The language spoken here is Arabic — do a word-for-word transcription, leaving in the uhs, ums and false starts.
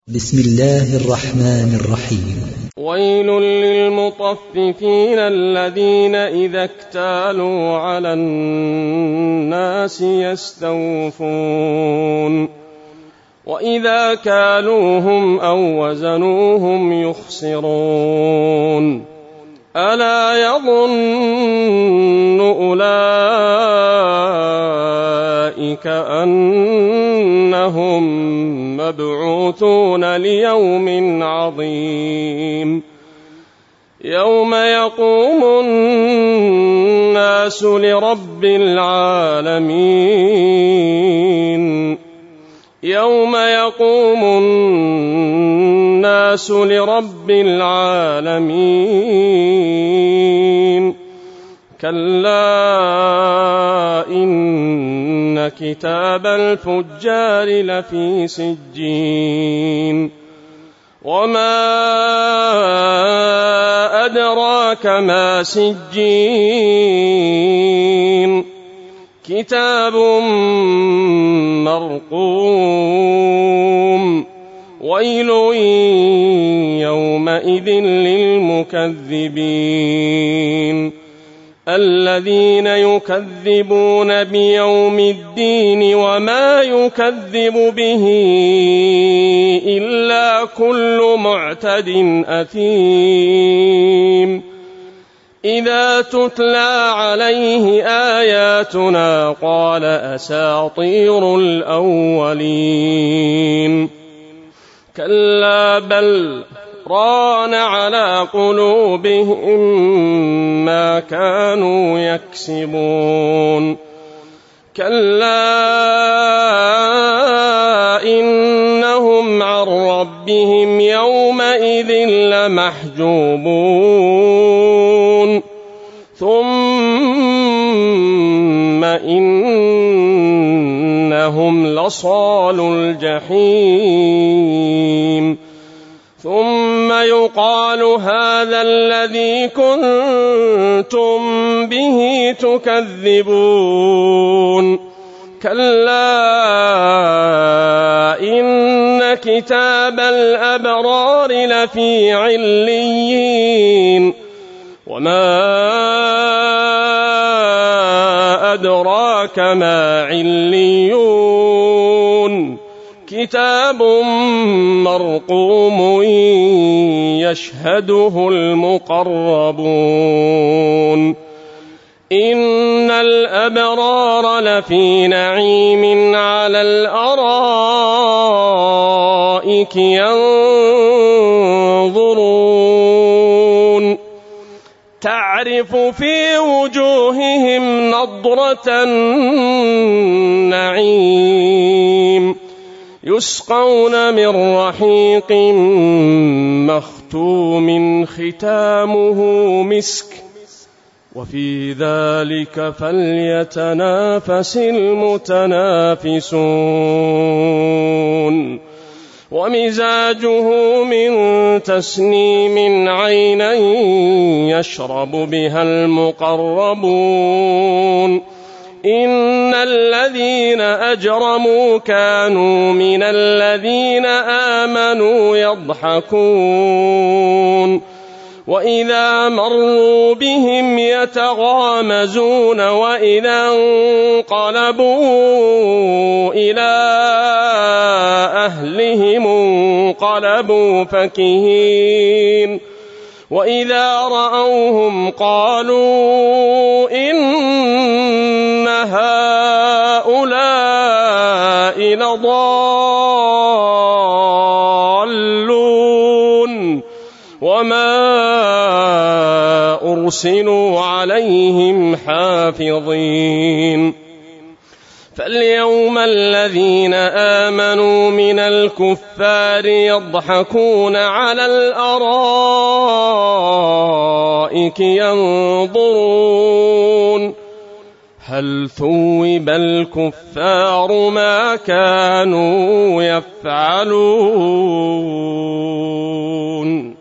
بسم الله الرحمن الرحيم. ويل للمطففين الذين إذا اكتالوا على الناس يستوفون وإذا كالوهم أو وزنوهم يخسرون ألا يظن أولئك أنهم مبعوثون ليوم عظيم يوم يقوم الناس لرب العالمين يوم يقوم الناس لرب العالمين كلا إن كتاب الفجار لفي سجين وما أدراك ما سجين كتاب مرقوم ويل يومئذ للمكذبين الذين يكذبون بيوم الدين وما يكذب به إلا كل معتد أثيم إذا تتلى عليه آياتنا قال أساطير الأولين كلا بل ران على قلوبهم ما كانوا يكسبون كلا إنهم عن ربهم يومئذ لمحجوبون ثم إنهم لصال الجحيم ثم يقال هذا الذي كنتم به تكذبون كلا إن كتاب الأبرار لفي عليين وما أدراك ما عليون كتاب مرقوم يشهده المقربون إن الأبرار لفي نعيم على الأرائك ينظرون تعرف في وجوههم نضرة النعيم يسقون من رحيق مختوم ختامه مسك وفي ذلك فليتنافس المتنافسون ومزاجه من تسنيم عينا يشرب بها المقربون إن الذين أجرموا كانوا من الذين آمنوا يضحكون وإذا مروا بهم يتغامزون وإذا انقلبوا إلى أهلهم انقلبوا فكهين وإذا رأوهم قالوا إن هؤلاء لضالون وما أرسلوا عليهم حافظين فاليوم الذين آمنوا من الكفار يضحكون على الأرائك ينظرون هل ثوب الكفار ما كانوا يفعلون.